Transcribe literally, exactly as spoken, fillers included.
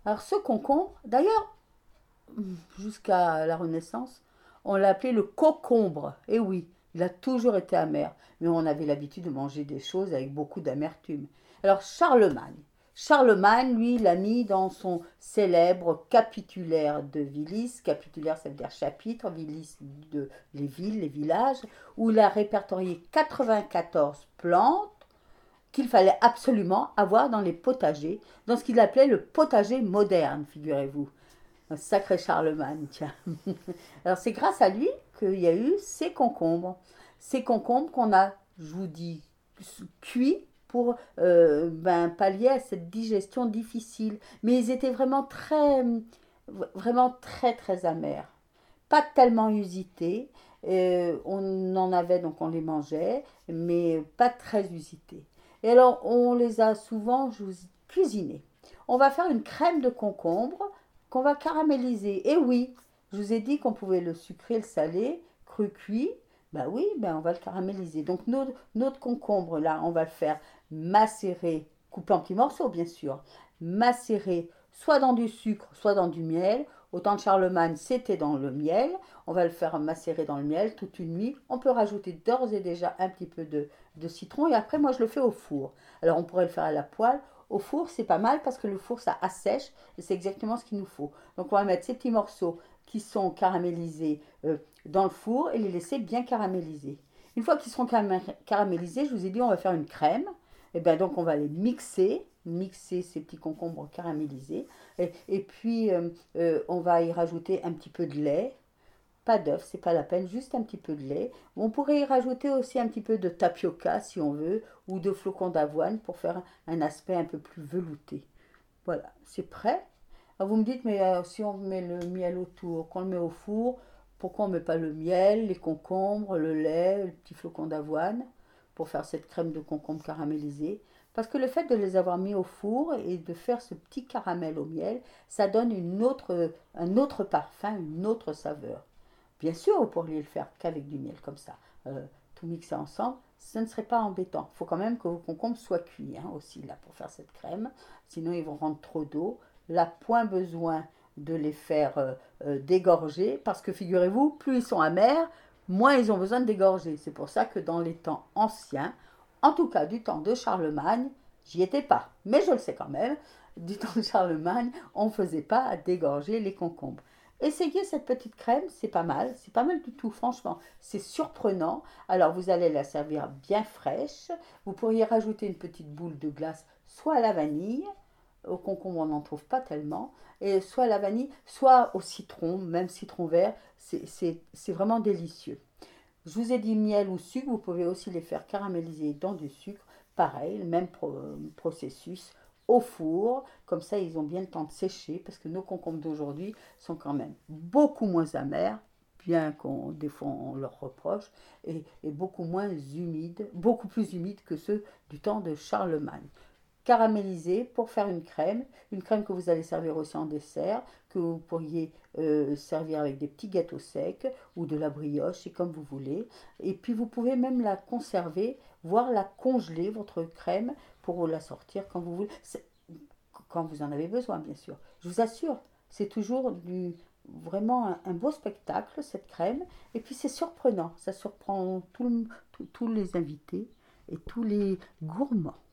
Alors ce concombre, d'ailleurs, jusqu'à la Renaissance, on l'appelait le cocombre. Et oui, il a toujours été amer, mais on avait l'habitude de manger des choses avec beaucoup d'amertume. Alors Charlemagne. Charlemagne, lui, l'a mis dans son célèbre capitulaire de Vilis. Capitulaire, ça veut dire chapitre, Vilis de les villes, les villages, où il a répertorié quatre-vingt-quatorze plantes qu'il fallait absolument avoir dans les potagers, dans ce qu'il appelait le potager moderne, figurez-vous. Un sacré Charlemagne, tiens. Alors c'est grâce à lui qu'il y a eu ces concombres. Ces concombres qu'on a, je vous dis, cuits pour euh, ben, pallier à cette digestion difficile. Mais ils étaient vraiment très, vraiment très, très amers. Pas tellement usités. Euh, on en avait, donc on les mangeait, mais pas très usités. Et alors, on les a souvent je vous, cuisinés. On va faire une crème de concombre qu'on va caraméliser. Et oui, je vous ai dit qu'on pouvait le sucrer, le saler, cru cuit. Ben oui, ben on va le caraméliser. Donc notre, notre concombre, là, on va le faire macérer, couper en petits morceaux, bien sûr. Macérer soit dans du sucre, soit dans du miel. Au temps de Charlemagne, c'était dans le miel. On va le faire macérer dans le miel toute une nuit. On peut rajouter d'ores et déjà un petit peu de, de citron. Et après, moi, je le fais au four. Alors, on pourrait le faire à la poêle. Au four, c'est pas mal parce que le four, ça assèche et c'est exactement ce qu'il nous faut. Donc, on va mettre ces petits morceaux qui sont caramélisés euh, dans le four et les laisser bien caraméliser. Une fois qu'ils seront caramélisés, je vous ai dit, on va faire une crème. Et bien, donc, on va les mixer, mixer ces petits concombres caramélisés. Et, et puis, euh, euh, on va y rajouter un petit peu de lait. Pas d'œuf, c'est pas la peine, juste un petit peu de lait. On pourrait y rajouter aussi un petit peu de tapioca si on veut, ou de flocons d'avoine pour faire un aspect un peu plus velouté. Voilà, c'est prêt. Alors vous me dites, mais euh, si on met le miel autour, qu'on le met au four, pourquoi on ne met pas le miel, les concombres, le lait, le petit flocon d'avoine pour faire cette crème de concombre caramélisée? Parce que le fait de les avoir mis au four et de faire ce petit caramel au miel, ça donne une autre, un autre parfum, une autre saveur. Bien sûr, vous pourriez le faire qu'avec du miel comme ça, euh, tout mixer ensemble, ce ne serait pas embêtant. Il faut quand même que vos concombres soient cuits hein, aussi là pour faire cette crème, sinon ils vont rendre trop d'eau. Là, point besoin de les faire euh, euh, dégorger, parce que figurez-vous, plus ils sont amers, moins ils ont besoin de dégorger. C'est pour ça que dans les temps anciens, en tout cas du temps de Charlemagne, j'y étais pas, mais je le sais quand même, du temps de Charlemagne, on ne faisait pas dégorger les concombres. Essayez cette petite crème, c'est pas mal, c'est pas mal du tout, franchement, c'est surprenant. Alors vous allez la servir bien fraîche, vous pourriez rajouter une petite boule de glace, soit à la vanille, au concombre on n'en trouve pas tellement, et soit à la vanille, soit au citron, même citron vert, c'est c'est- c'est vraiment délicieux. Je vous ai dit miel ou sucre, vous pouvez aussi les faire caraméliser dans du sucre. Pareil, le même pro- processus au four. Comme ça, ils ont bien le temps de sécher parce que nos concombres d'aujourd'hui sont quand même beaucoup moins amers, bien qu'on des fois on leur reproche, et, et beaucoup moins humides, beaucoup plus humides que ceux du temps de Charlemagne. Caramélisé pour faire une crème, une crème que vous allez servir aussi en dessert, que vous pourriez euh, servir avec des petits gâteaux secs ou de la brioche, c'est comme vous voulez. Et puis vous pouvez même la conserver, voire la congeler, votre crème, pour la sortir quand vous voulez, c'est- quand vous en avez besoin, bien sûr. Je vous assure, c'est toujours du, vraiment un, un beau spectacle, cette crème. Et puis c'est surprenant, ça surprend tout le- tout- tous les invités et tous les gourmands.